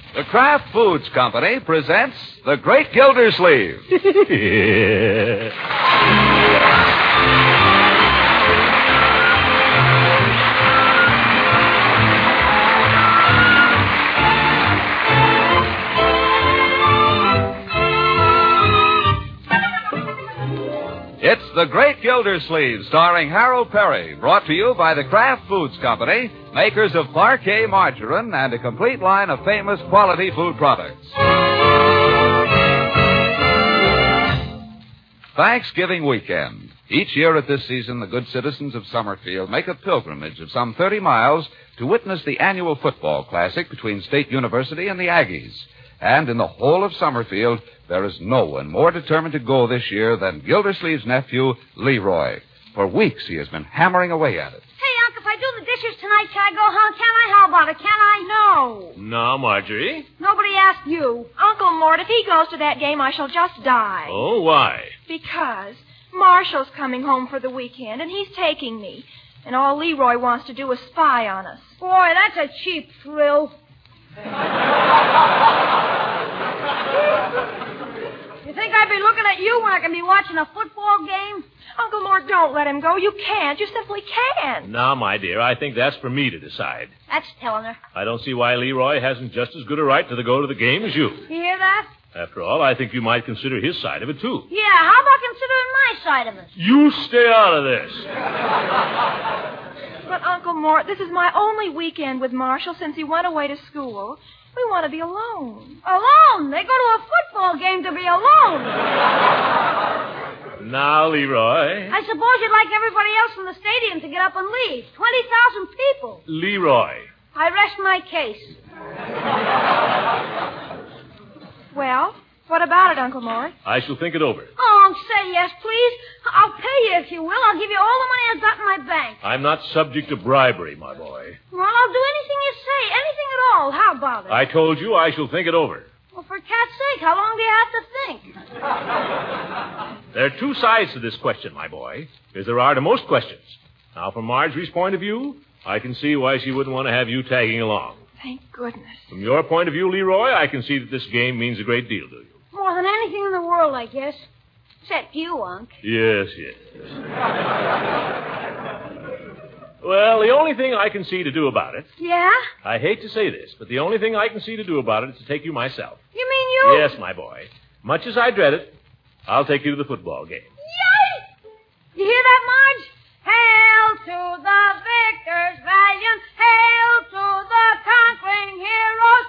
The Kraft Foods Company presents The Great Gildersleeve. It's The Great Gildersleeve, starring Harold Perry, brought to you by the Kraft Foods Company, makers of Parquet margarine and a complete line of famous quality food products. Thanksgiving weekend. Each year at this season, the good citizens of Summerfield make a pilgrimage of some 30 miles to witness the annual football classic between State University and the Aggies. And in the whole of Summerfield, there is no one more determined to go this year than Gildersleeve's nephew, Leroy. For weeks he has been hammering away at it. Hey, Unc, if I do the dishes tonight, can I go home? Can I? How about it? Can I? No. No, Marjorie. Nobody asked you. Uncle Mort, if he goes to that game, I shall just die. Oh, why? Because Marshall's coming home for the weekend, and he's taking me. And all Leroy wants to do is spy on us. Boy, that's a cheap thrill. You think I'd be looking at you when I can be watching a football game? Uncle Mort, don't let him go. You can't. You simply can't. Now, my dear, I think that's for me to decide. That's telling her. I don't see why Leroy hasn't just as good a right to go to the game as you. You hear that? After all, I think you might consider his side of it, too. Yeah, how about considering my side of it? You stay out of this. But, Uncle Mort, this is my only weekend with Marshall since he went away to school. We want to be alone. Alone? They go to a football game to be alone. Now, Leroy. I suppose you'd like everybody else in the stadium to get up and leave. 20,000 people. Leroy. I rest my case. Well, what about it, Uncle Mort? I shall think it over. Oh, say yes, please. I'll pay you if you will. I'll give you all the money I've got in my bank. I'm not subject to bribery, my boy. Well, I'll do anything you say. Anything at all. How about it? I told you I shall think it over. Well, for cat's sake, how long do you have to think? There are two sides to this question, my boy, as there are to most questions. Now, from Marjorie's point of view, I can see why she wouldn't want to have you tagging along. Thank goodness. From your point of view, Leroy, I can see that this game means a great deal to you. More than anything in the world, I guess. Except you, Unc. Yes. Well, the only thing I can see to do about it... Yeah? I hate to say this, but the only thing I can see to do about it is to take you myself. You mean you? Yes, my boy. Much as I dread it, I'll take you to the football game. Yay! You hear that, Marge? Hail to the victors valiant. Hail to the conquering heroes.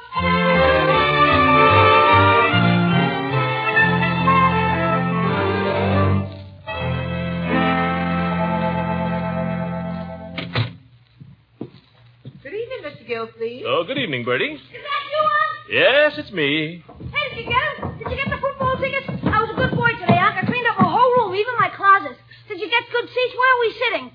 Good evening, Mr. Gildersleeve. Oh, good evening, Bertie. Is that you, Unc? Yes, it's me. Hey, did you get them? Did you get the football tickets? I was a good boy today, Unc. I cleaned up the whole room, even my closet. Did you get good seats? Where are we sitting?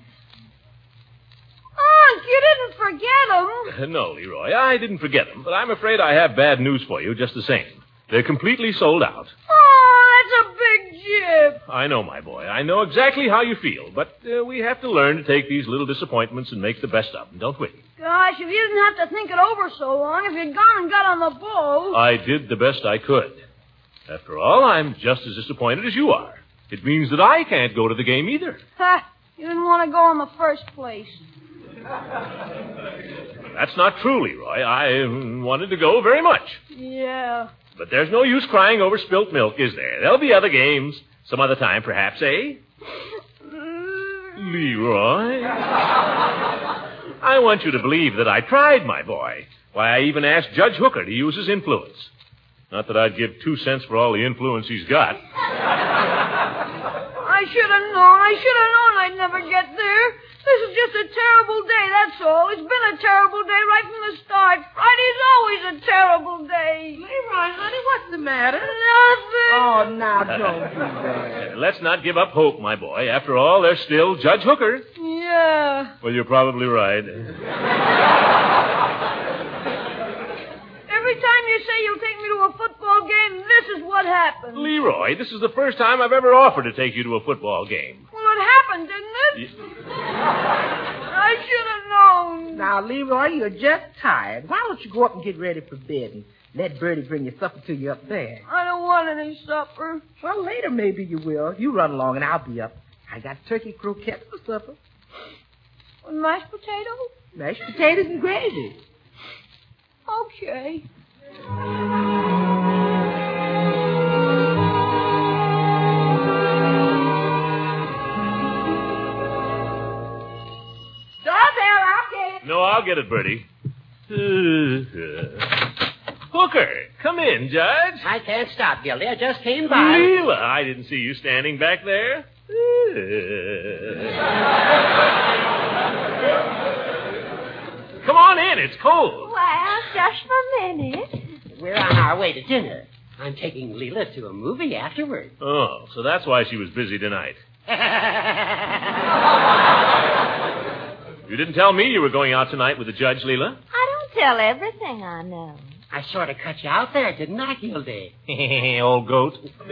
Unc, you didn't forget them. No, Leroy, I didn't forget them, but I'm afraid I have bad news for you just the same. They're completely sold out. Oh, that's a big jip. I know, my boy. I know exactly how you feel, but we have to learn to take these little disappointments and make the best of them, don't we? Gosh, if you didn't have to think it over so long, if you'd gone and got on the ball. I did the best I could. After all, I'm just as disappointed as you are. It means that I can't go to the game either. Ha! You didn't want to go in the first place. That's not true, Leroy. I wanted to go very much. Yeah. But there's no use crying over spilt milk, is there? There'll be other games. Some other time, perhaps, eh? Leroy? I want you to believe that I tried, my boy. Why, I even asked Judge Hooker to use his influence. Not that I'd give 2 cents for all the influence he's got. I should have known. I'd never get there. This is just a terrible day, that's all. It's been a terrible day right from the start. Friday's always a terrible day. Leroy, honey, what's the matter? Nothing. Oh, now, don't do that. Let's not give up hope, my boy. After all, there's still Judge Hooker. Yeah. Well, you're probably right. Every time you say you'll take me to a football game, this is what happens. Leroy, this is the first time I've ever offered to take you to a football game. Well, it happened, didn't it? I should have known. Now, Leroy, you're just tired. Why don't you go up and get ready for bed? And Let Bertie bring your supper to you up there. I don't want any supper. Well, later maybe you will. You run along and I'll be up. I got turkey croquettes for supper. With mashed potatoes? Mashed potatoes and gravy. Okay. Doorbell, I'll get it. No, I'll get it, Bertie. Hooker, come in, Judge. I can't stop, Gildy. I just came by. Leela, I didn't see you standing back there. Come on in, it's cold. Well, just for a minute. We're on our way to dinner. I'm taking Leela to a movie afterward. Oh, so that's why she was busy tonight. You didn't tell me you were going out tonight with the judge, Leela. I don't tell everything I know. I sort of cut you out there, didn't I, Gildy? Old goat.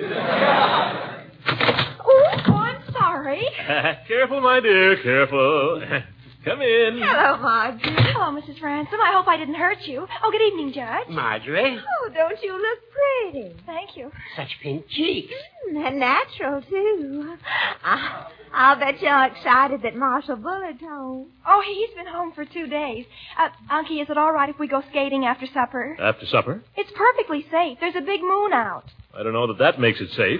Oh, I'm sorry. Careful, my dear, careful. Come in. Hello, Marjorie. Hello, Mrs. Ransom. I hope I didn't hurt you. Oh, good evening, Judge. Marjorie, Oh, don't you look pretty? Thank you. such pink cheeks. And natural, too. I'll bet you're excited that Marshal Bullard's home. Oh, he's been home for 2 days. Unky, is it all right if we go skating after supper? After supper? It's perfectly safe. There's a big moon out. I don't know that makes it safe.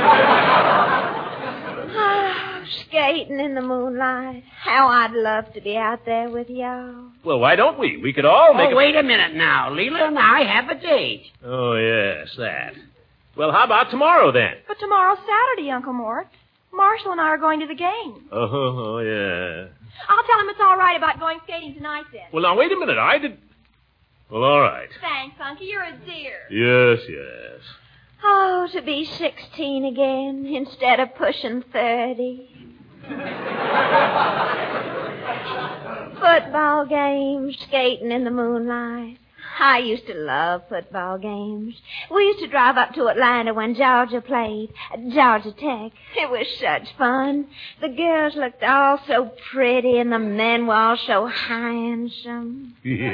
Skating in the moonlight. How I'd love to be out there with y'all. Well, why don't we? We could all make Oh, wait a minute now. Leela and I have a date. Oh, yes, that. Well, how about tomorrow, then? But tomorrow's Saturday, Uncle Mort. Marshall and I are going to the game. Oh, yeah. I'll tell him it's all right about going skating tonight, then. Well, now, wait a minute. I did... Well, all right. Thanks, Unky. You're a dear. Yes, yes. Oh, to be 16 again instead of pushing 30. Football games, skating in the moonlight. I used to love football games. We used to drive up to Atlanta when Georgia played, Georgia Tech. It was such fun. The girls looked all so pretty and the men were all so handsome.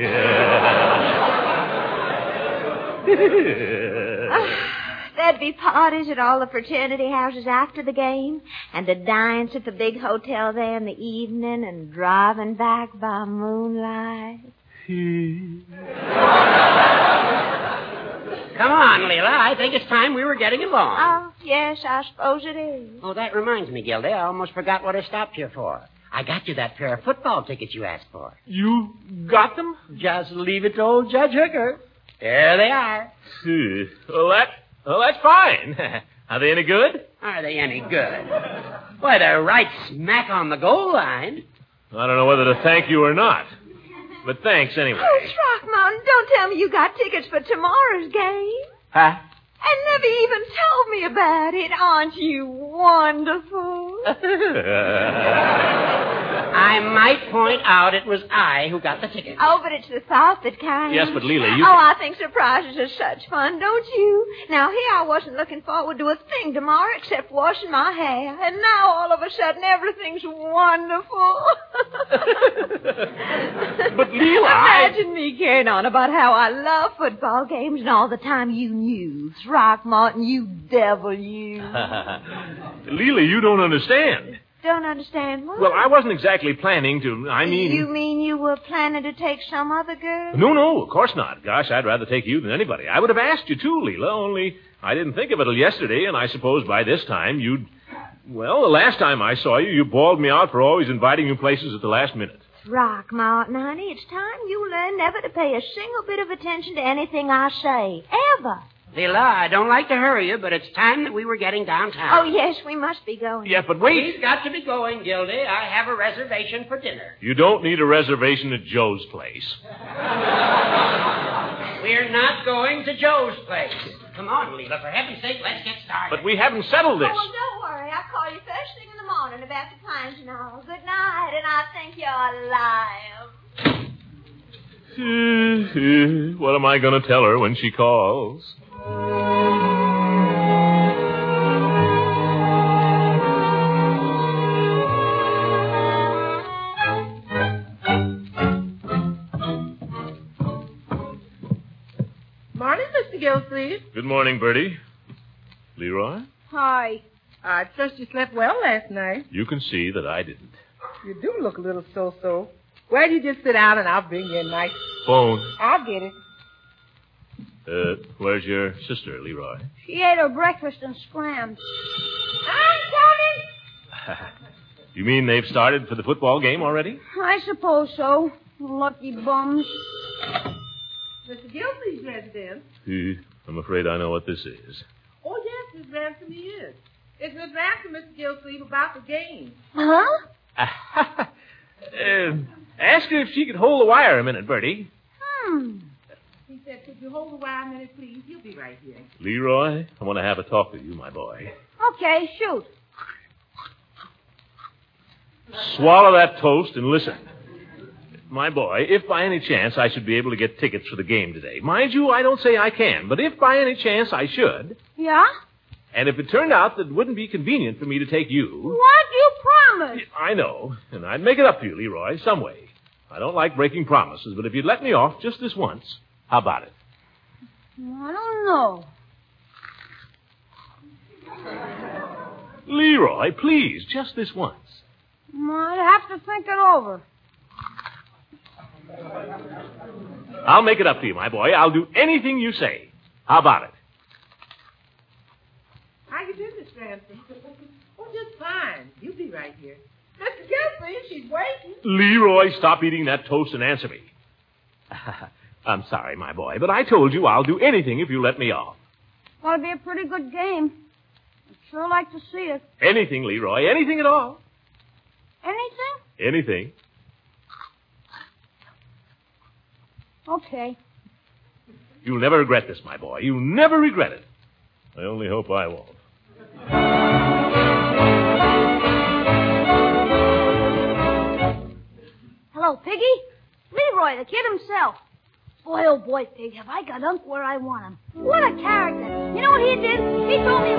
Yeah. There'd be parties at all the fraternity houses after the game, and a dance at the big hotel there in the evening, and driving back by moonlight. Come on, Leela. I think it's time we were getting along. Oh, yes, I suppose it is. Oh, that reminds me, Gildy. I almost forgot what I stopped here for. I got you that pair of football tickets you asked for. You got them? Just leave it to old Judge Hooker. There they are. Well, that's fine. Are they any good? Are they any good? Why, they're right smack on the goal line. I don't know whether to thank you or not. But thanks anyway. Oh, Throckmorton, don't tell me you got tickets for tomorrow's game. Huh? And never even told me about it. Aren't you wonderful? I might point out it was I who got the ticket. Oh, but it's the thought that counts. Yes, but Leela, you... Oh, I think surprises are such fun, don't you? Now, here I wasn't looking forward to a thing tomorrow except washing my hair. And now, all of a sudden, everything's wonderful. But, Leela, Imagine me carrying on about how I love football games and all the time you knew. Throckmorton, you devil, you. Leela, you don't understand. Don't understand what? Well, I wasn't exactly planning to... You mean you were planning to take some other girl? No, of course not. Gosh, I'd rather take you than anybody. I would have asked you, too, Leela, only I didn't think of it till yesterday, and I suppose by this time you'd... Well, the last time I saw you, you bawled me out for always inviting you places at the last minute. Throckmorton, honey, it's time you learn never to pay a single bit of attention to anything I say. Ever. Leela, I don't like to hurry you, but it's time that we were getting downtown. Oh, yes, we must be going. Yeah, but wait. We've got to be going, Gildy. I have a reservation for dinner. You don't need a reservation at Joe's place. We're not going to Joe's place. Come on, Leela. For heaven's sake, let's get started. But we haven't settled this. Oh, well, don't worry. I'll call you first thing in the morning about the plans and all. Good night, and I think you're lying. What am I going to tell her when she calls? Morning, Mr. Gilsleeve. Good morning, Bertie. Leroy? Hi. I trust you slept well last night. You can see that I didn't. You do look a little so-so. Well, you just sit down and I'll bring you a nice... Phone. I'll get it. Where's your sister, Leroy? She ate her breakfast and scrammed. I'm coming. You mean they've started for the football game already? I suppose so. Lucky bums. Mr. Gilsleeve's residence. I'm afraid I know what this is. Oh, yes, Miss Ransom he is. It's Miss Ransom, Mr. Gilsleeve, about the game. Huh? Ask her if she could hold the wire a minute, Bertie. He said, could you hold the wire a minute, please? He'll be right here. Leroy, I want to have a talk with you, my boy. Okay, shoot. Swallow that toast and listen. My boy, if by any chance I should be able to get tickets for the game today, mind you, I don't say I can, but if by any chance I should, Yeah? and if it turned out that it wouldn't be convenient for me to take you... What? You promised. I know, and I'd make it up to you, Leroy, some way. I don't like breaking promises, but if you'd let me off just this once, how about it? I don't know. Leroy, please, just this once. I'd have to think it over. I'll make it up to you, my boy. I'll do anything you say. How about it? How you do, Miss Ransom? Oh, just fine. You'll be right here. Mr. Gilsleeve, she's waiting. Leroy, stop eating that toast and answer me. I'm sorry, my boy, but I told you I'll do anything if you let me off. Well, it'll be a pretty good game. I'd sure like to see it. Anything, Leroy. Anything at all. Anything? Anything. Okay. You'll never regret this, my boy. You'll never regret it. I only hope I won't. Hello, Piggy. Leroy, the kid himself. Boy, oh boy, Pig, have I got Unc where I want him. What a character. You know what he did? He told me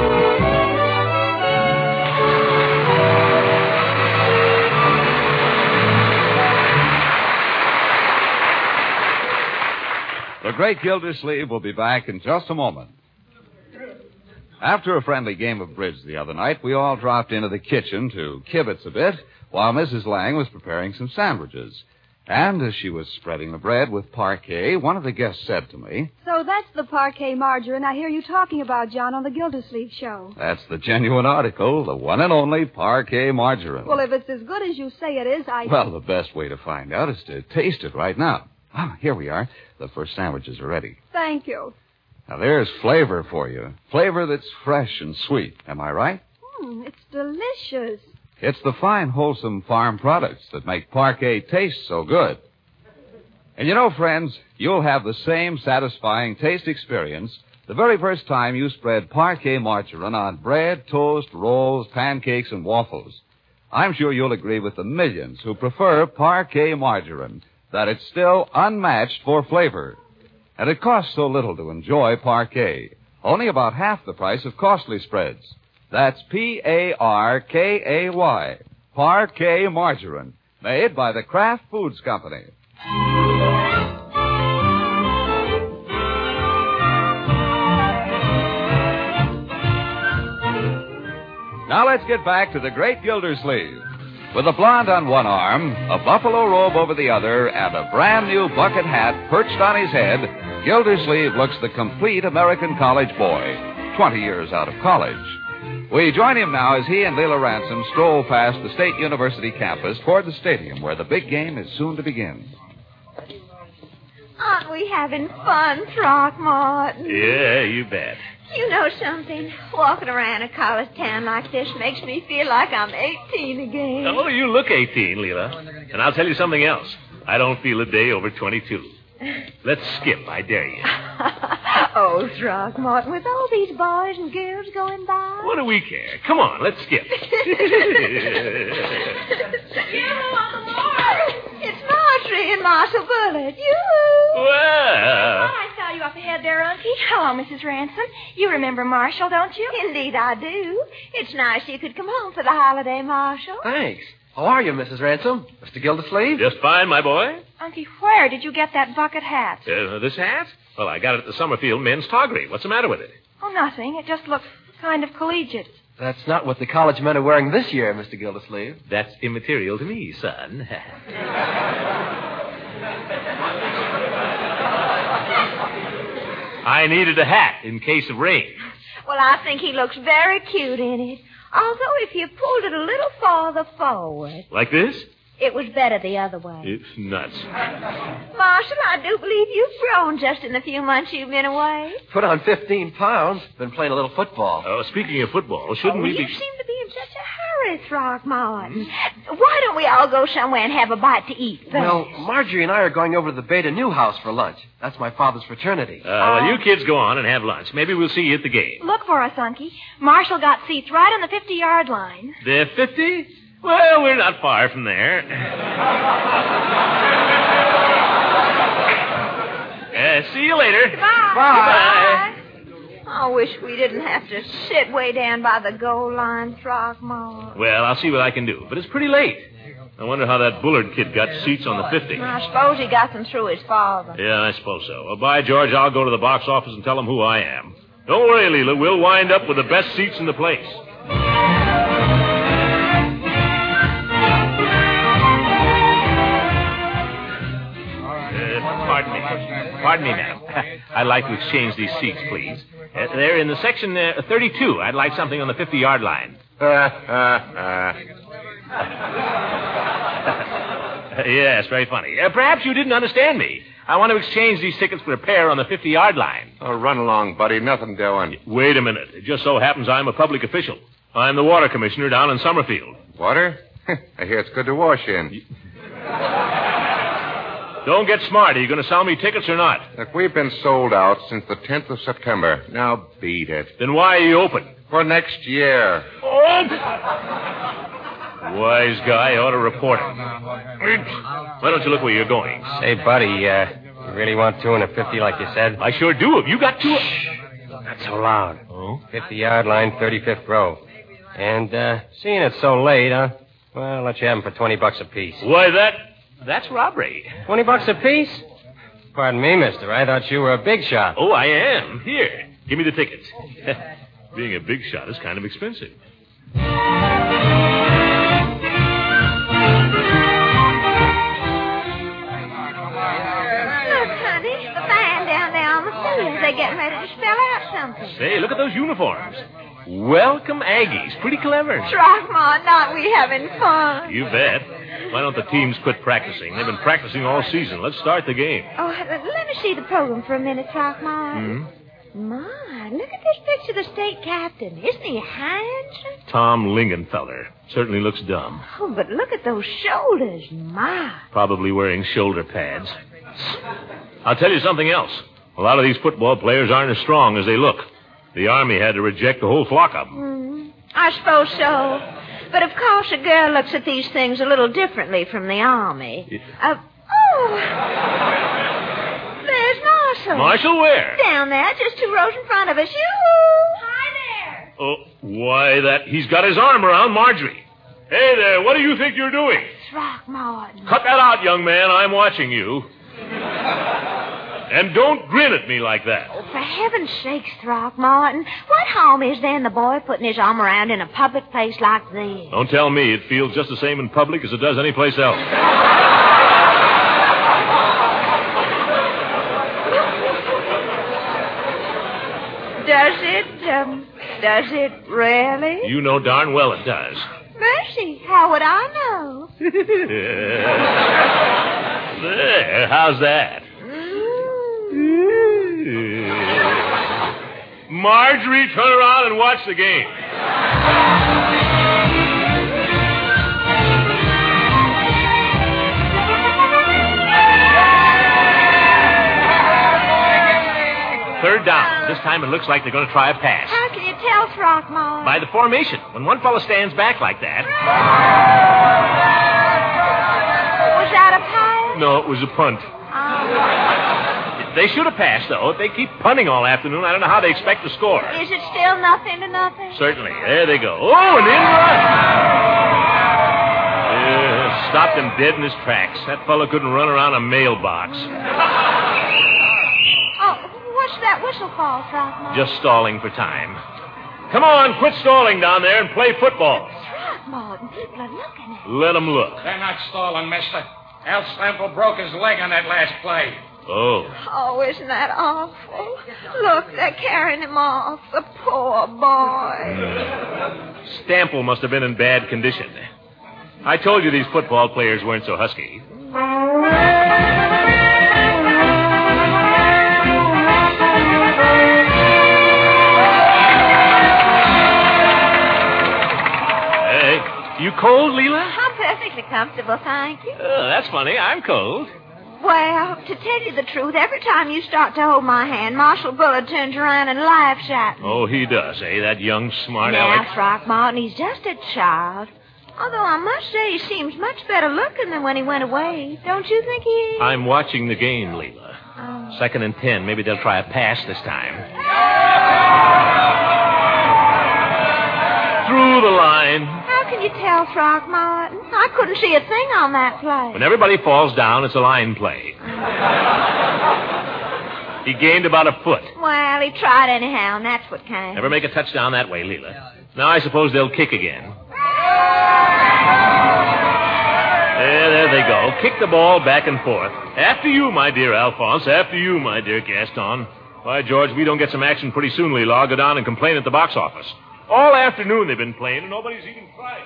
The great Gildersleeve will be back in just a moment. After a friendly game of bridge the other night, we all dropped into the kitchen to kibitz a bit while Mrs. Lang was preparing some sandwiches. And as she was spreading the bread with parquet, one of the guests said to me, So that's the parquet margarine I hear you talking about, John, on the Gildersleeve show. That's the genuine article, the one and only parquet margarine. Well, if it's as good as you say it is, Well, the best way to find out is to taste it right now. Ah, here we are. The first sandwiches are ready. Thank you. Now, there's flavor for you. Flavor that's fresh and sweet. Am I right? It's delicious. It's the fine, wholesome farm products that make parquet taste so good. And you know, friends, you'll have the same satisfying taste experience the very first time you spread parquet margarine on bread, toast, rolls, pancakes, and waffles. I'm sure you'll agree with the millions who prefer parquet margarine, that it's still unmatched for flavor. And it costs so little to enjoy parquet, only about half the price of costly spreads. That's Parkay, parquet margarine, made by the Kraft Foods Company. Now let's get back to the great Gildersleeve. With a blonde on one arm, a buffalo robe over the other, and a brand new bucket hat perched on his head, Gildersleeve looks the complete American college boy, 20 years out of college. We join him now as he and Leila Ransom stroll past the State University campus toward the stadium where the big game is soon to begin. Aren't we having fun, Throckmorton? Yeah, you bet. You know something? Walking around a college town like this makes me feel like I'm 18 again. Oh, you look 18, Leila. And I'll tell you something else. I don't feel a day over 22. Let's skip, I dare you. Oh, Throckmorton, with all these boys and girls going by. What do we care? Come on, let's skip. It's Marjorie and Marshall Bullitt. Yoo-hoo! Well. I saw you up ahead there, Unky. Hello, Mrs. Ransom. You remember Marshall, don't you? Indeed, I do. It's nice you could come home for the holiday, Marshall. Thanks. How are you, Mrs. Ransom? Mr. Gildersleeve? Just fine, my boy. Unky, where did you get that bucket hat? This hat? Well, I got it at the Summerfield men's toggery. What's the matter with it? Oh, nothing. It just looks kind of collegiate. That's not what the college men are wearing this year, Mr. Gildersleeve. That's immaterial to me, son. I needed a hat in case of rain. Well, I think he looks very cute in it. Although if you pulled it a little farther forward, Like this? it was better the other way. It's nuts. Marshall, I do believe you've grown just in the few months you've been away. Put on 15 pounds. Been playing a little football. Oh, speaking of football, shouldn't we You be... seem to be in such a hurry, Throckmorton. Why don't we all go somewhere and have a bite to eat first? Well, Marjorie and I are going over to the Beta Newhouse for lunch. That's my father's fraternity. Well, you kids go on and have lunch. Maybe we'll see you at the game. Look for us, Unky. Marshall got seats right on the 50-yard line. The 50? Well, we're not far from there. See you later. Bye. I wish we didn't have to sit way down by the goal line, Throckmorton. Well, I'll see what I can do. But it's pretty late. I wonder how that Bullard kid got seats on the 50. I suppose he got them through his father. Yeah, I suppose so. Well, by George, I'll go to the box office and tell them who I am. Don't worry, Leela. We'll wind up with the best seats in the place. Pardon me, ma'am. I'd like to exchange these seats, please. They're in the section 32. I'd like something on the 50-yard line. Yes, very funny. Perhaps you didn't understand me. I want to exchange these tickets for a pair on the 50-yard line. Oh, run along, buddy. Nothing doing. Wait a minute. It just so happens I'm a public official. I'm the water commissioner down in Summerfield. Water? I hear it's good to wash in. Don't get smart. Are you going to sell me tickets or not? Look, we've been sold out since the 10th of September. Now beat it. Then why are you open? For next year. Oh! Wise guy ought to report it. Why don't you look where you're going? Say, buddy, you really want two and a 50 like you said? I sure do. Have you got two? Not so loud. Oh? 50-yard line, 35th row. And, seeing it's so late, well, I'll let you have them for $20 apiece. Why, that's robbery. $20 apiece? Pardon me, mister. I thought you were a big shot. Oh, I am. Here, give me the tickets. Being a big shot is kind of expensive. Look, honey, the band down there on the field. They're getting ready to spell out something. Say, look at those uniforms. Welcome, Aggies. Pretty clever. Throckmorton, aren't we having fun? You bet. Why don't the teams quit practicing? They've been practicing all season. Let's start the game. Oh, let me see the program for a minute, Throckmorton. My, look at this picture of the state captain. Isn't he handsome? Tom Lingenfeller. Certainly looks dumb. Oh, but look at those shoulders. My. Probably wearing shoulder pads. I'll tell you something else. A lot of these football players aren't as strong as they look. The Army had to reject a whole flock of them. I suppose so. But, of course, a girl looks at these things a little differently from the Army. There's Marshall. Marshall where? Down there, just 2 rows in front of us. Yoo-hoo! Hi there. Oh, why, he's got his arm around Marjorie. Hey there, what do you think you're doing? Throckmorton. Cut that out, young man. I'm watching you. And don't grin at me like that. Oh, for heaven's sakes, Throckmorton, what harm is there in the boy putting his arm around in a public place like this? Don't tell me it feels just the same in public as it does anyplace else. Does it really? You know darn well it does. Mercy, how would I know? There, how's that? Marjorie, turn around and watch the game. Third down. This time it looks like they're going to try a pass. How can you tell, Throckmorton? By the formation. When one fellow stands back like that. Was that a pass? No, it was a punt. They should have passed, though. If they keep punting all afternoon, I don't know how they expect to score. Is it still 0-0? Certainly. There they go. Oh, an in run. Stopped him dead in his tracks. That fellow couldn't run around a mailbox. Oh, whistle fall, Throckmorton? Just stalling for time. Come on, quit stalling down there and play football. Throckmorton, people are looking at Let them look. They're not stalling, mister. Al Stample broke his leg on that last play. Oh. Oh, isn't that awful? Look, they're carrying him off. The poor boy. Stample must have been in bad condition. I told you these football players weren't so husky. Hey, you cold, Leela? I'm perfectly comfortable, thank you. That's funny. I'm cold. Well, to tell you the truth, every time you start to hold my hand, Marshal Bullard turns around and laughs at me. Oh, he does, eh? That young smart Now, aleck. Throckmorton, he's just a child. Although I must say he seems much better looking than when he went away. Don't you think he is? I'm watching the game, Leela. Oh. 2nd and 10. Maybe they'll try a pass this time. Through the line. How can you tell, Throckmorton? I couldn't see a thing on that play. When everybody falls down, it's a line play. He gained about a foot. Well, he tried anyhow, and that's what counts. Never make a touchdown that way, Leela. Now I suppose they'll kick again. There they go. Kick the ball back and forth. After you, my dear Alphonse. After you, my dear Gaston. Why, George, we don't get some action pretty soon, Leela. I'll go down and complain at the box office. All afternoon they've been playing, and nobody's even tried.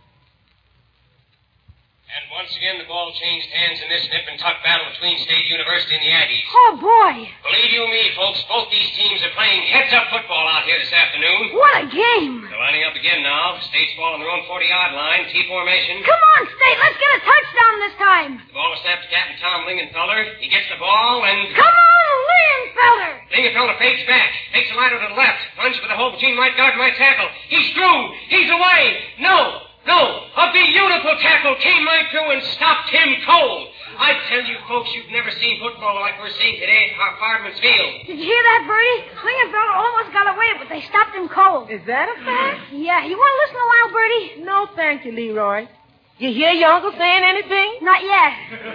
And once again, the ball changed hands in this nip and tuck battle between State University and the Aggies. Oh, boy. Believe you me, folks, both these teams are playing heads-up football out here this afternoon. What a game. They're lining up again now. State's ball on their own 40-yard line, T formation. Come on, State. Let's get a touchdown this time. The ball was snapped to Captain Tom Lingenfeller. He gets the ball and... Come on, Lingenfeller. Lingenfeller fakes back, takes a ladder to the left, plunges for the hole between right guard and right tackle. He's through. He's away. No, a beautiful tackle came right through and stopped him cold. I tell you, folks, you've never seen football like we're seeing today at Fireman's Field. Did you hear that, Bertie? Lingenfeller almost got away, but they stopped him cold. Is that a fact? Yeah, you want to listen a while, Bertie? No, thank you, Leroy. You hear your uncle saying anything? Not yet.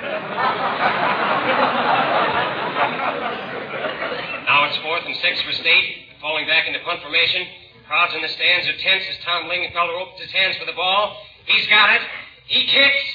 Now it's 4th and 6 for State, falling back into punt formation. Crowds in the stands are tense as Tom Lingenfeller opens his hands for the ball. He's got it. He kicks.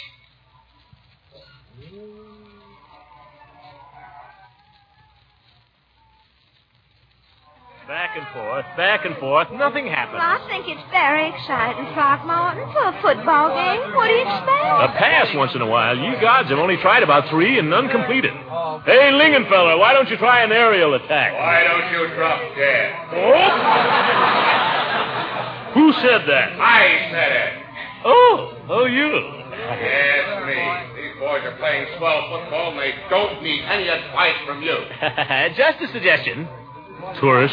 Back and forth. Nothing happened. Well, I think it's very exciting, Throckmorton, for a football game. What do you expect? A pass once in a while. Ye gods have only tried about 3 and none completed. Hey, Lingenfeller, why don't you try an aerial attack? Why don't you drop dead? Oh? Who said that? I said it. Oh, you. Yes, me. These boys are playing swell football, and they don't need any advice from you. Just a suggestion. Tourist.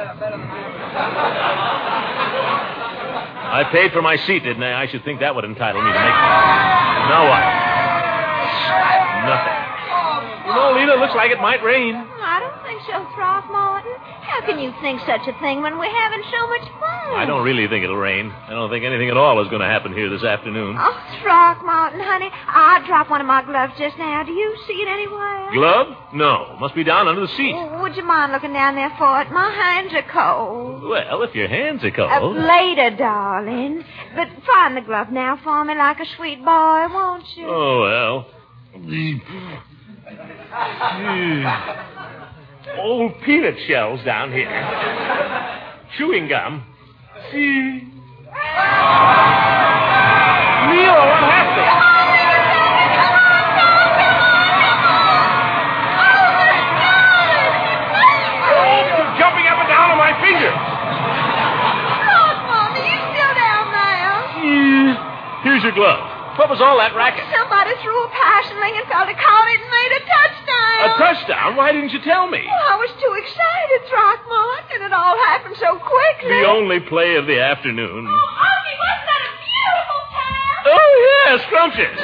I paid for my seat, didn't I? I should think that would entitle me to make... Now what? Nothing. You know, Lita, looks like it might rain. I don't think so, Throckmorton. How can you think such a thing when we're having so much fun? I don't really think it'll rain. I don't think anything at all is going to happen here this afternoon. Oh, Throckmorton, honey, I dropped one of my gloves just now. Do you see it anywhere? Glove? No. Must be down under the seat. Oh, would you mind looking down there for it? My hands are cold. Well, if your hands are cold... Later, darling. But find the glove now for me like a sweet boy, won't you? Oh, well... Old peanut shells down here. Chewing gum. Neil, what happened? Jumping up and down on my fingers. Look, Mommy, you still down there? Here's your glove. What was all that racket? Somebody threw a pass and Lingenfeller caught it and made a touchdown. A touchdown? Why didn't you tell me? Well, I was too excited, Throckmorton, and it all happened so quickly. The only play of the afternoon. Oh, Auntie, wasn't that a beautiful pass? Oh, yeah, scrumptious.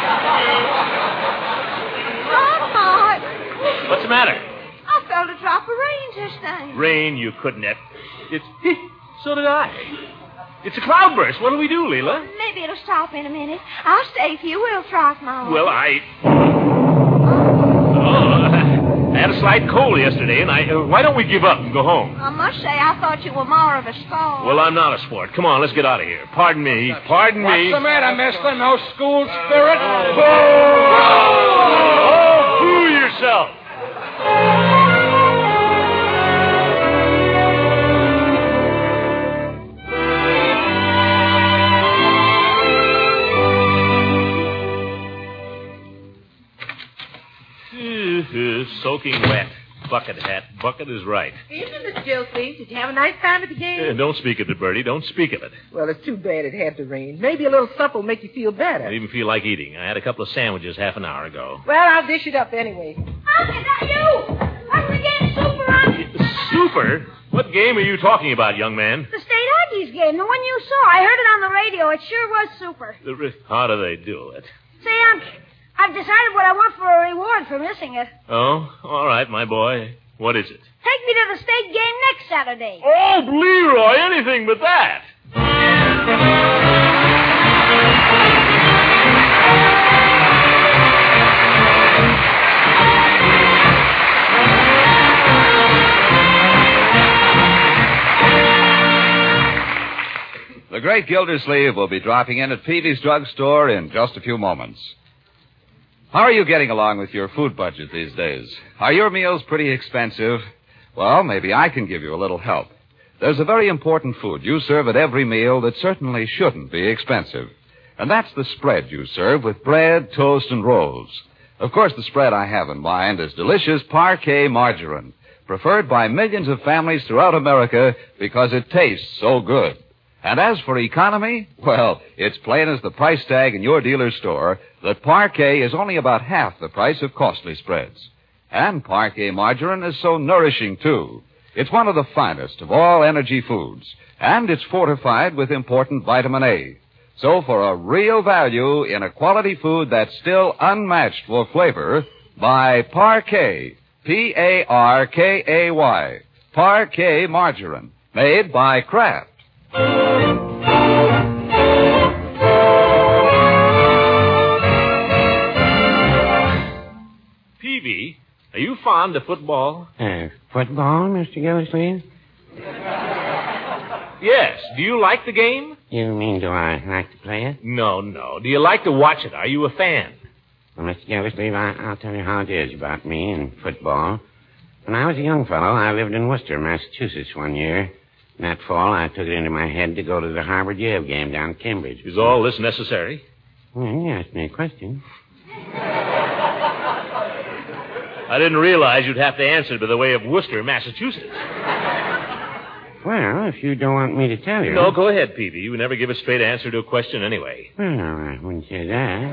Throckmorton. What's the matter? I felt a drop of rain just then. Rain, you couldn't have. So did I. It's a cloudburst. What'll we do, Leela? Maybe it'll stop in a minute. I'll stay if you will, Throckmorton. Well, I had a sight cold yesterday, and why don't we give up and go home? I must say, I thought you were more of a sport. Well, I'm not a sport. Come on, let's get out of here. Pardon me. Pardon me. What's the matter, mister? No school spirit? Oh, fool yourself. Soaking wet. Bucket hat. Bucket is right. Evening, Miss Gilsleeve. Did you have a nice time at the game? Don't speak of it, Bertie. Don't speak of it. Well, it's too bad it had to rain. Maybe a little supper will make you feel better. I even feel like eating. I had a couple of sandwiches half an hour ago. Well, I'll dish it up anyway. Unc, is that you? Wasn't the game super, Unc? Super? What game are you talking about, young man? The State Aggies game, the one you saw. I heard it on the radio. It sure was super. How do they do it? Say, Unc, I've decided what I want for a reward for missing it. Oh, all right, my boy. What is it? Take me to the state game next Saturday. Oh, Leroy, anything but that. The great Gildersleeve will be dropping in at Peavy's drugstore in just a few moments. How are you getting along with your food budget these days? Are your meals pretty expensive? Well, maybe I can give you a little help. There's a very important food you serve at every meal that certainly shouldn't be expensive. And that's the spread you serve with bread, toast, and rolls. Of course, the spread I have in mind is delicious Parquet margarine, preferred by millions of families throughout America because it tastes so good. And as for economy, well, it's plain as the price tag in your dealer's store that Parquet is only about half the price of costly spreads. And Parquet margarine is so nourishing, too. It's one of the finest of all energy foods, and it's fortified with important vitamin A. So for a real value in a quality food that's still unmatched for flavor, buy Parquet, P-A-R-K-A-Y, Parquet margarine, made by Kraft. Peavy, are you fond of football? Football, Mr. Gildersleeve? Yes. Do you like the game? You mean, do I like to play it? No. Do you like to watch it? Are you a fan? Well, Mr. Gildersleeve, I'll tell you how it is about me and football. When I was a young fellow, I lived in Worcester, Massachusetts one year. That fall, I took it into my head to go to the Harvard Yale game down at Cambridge. Is all this necessary? Well, you asked me a question. I didn't realize you'd have to answer by the way of Worcester, Massachusetts. Well, if you don't want me to tell you... No, go ahead, Peavy. You never give a straight answer to a question anyway. Well, I wouldn't say that.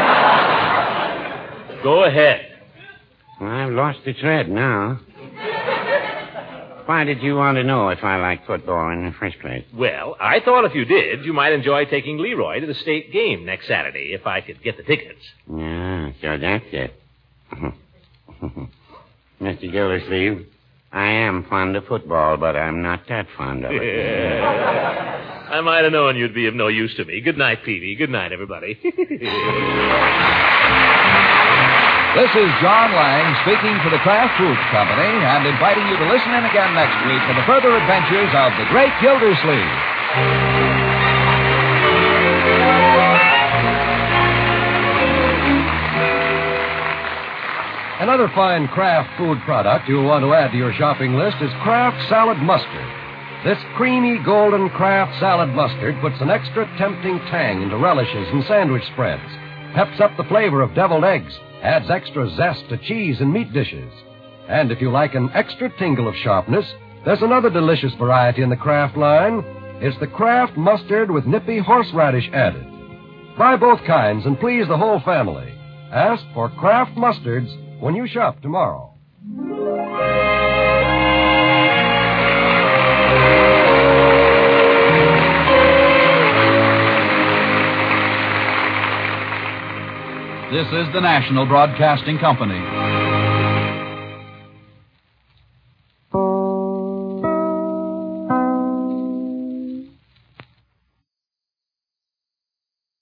Go ahead. Well, I've lost the thread now. Why did you want to know if I like football in the first place? Well, I thought if you did, you might enjoy taking Leroy to the state game next Saturday, if I could get the tickets. Yeah, so that's it. Mr. Gildersleeve, I am fond of football, but I'm not that fond of it. I might have known you'd be of no use to me. Good night, Peavy. Good night, everybody. This is John Lang speaking for the Kraft Foods Company and inviting you to listen in again next week for the further adventures of the great Gildersleeve. Another fine Kraft food product you'll want to add to your shopping list is Kraft Salad Mustard. This creamy, golden Kraft salad mustard puts an extra tempting tang into relishes and sandwich spreads, peps up the flavor of deviled eggs, adds extra zest to cheese and meat dishes. And if you like an extra tingle of sharpness, there's another delicious variety in the Kraft line. It's the Kraft Mustard with nippy horseradish added. Buy both kinds and please the whole family. Ask for Kraft Mustards when you shop tomorrow. This is the National Broadcasting Company.